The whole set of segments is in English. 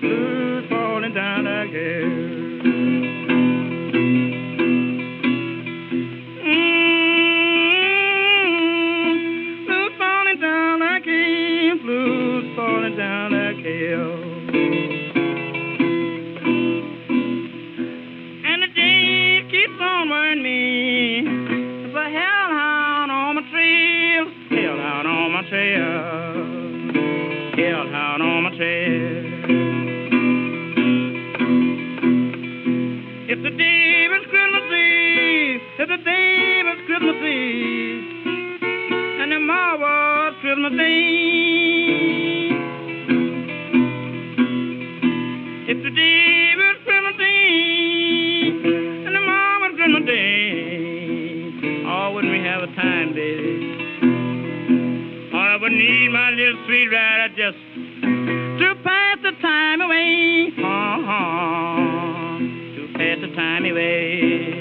blues falling down like hell. Blues falling down like hell, blues falling down like hell. And the day keeps on worrying me. There's a hellhound on my trail, hellhound on my trail, hellhound on my trail. It's the day of Christmas Eve, it's the day of Christmas Eve, and tomorrow's Christmas Day. It's the day of Christmas Eve, and tomorrow's Christmas Day. Oh, wouldn't we have a time, baby? Oh, I would need my little sweet rider just to pass the time away. To pass the time away.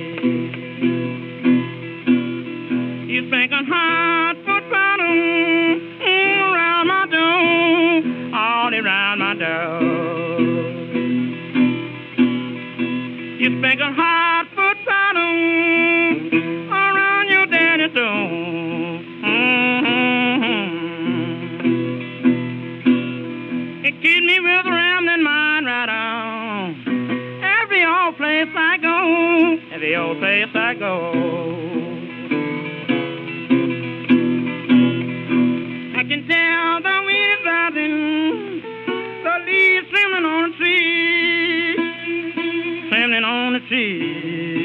You think a hot foot bottom around my door, all around my door. You think a hot foot bottom around your daddy's door. It keeps me with a rambling mind right on. Every old place I go, every old place I go. I can tell the wind is rising, the leaves trembling on the tree, trembling on the tree.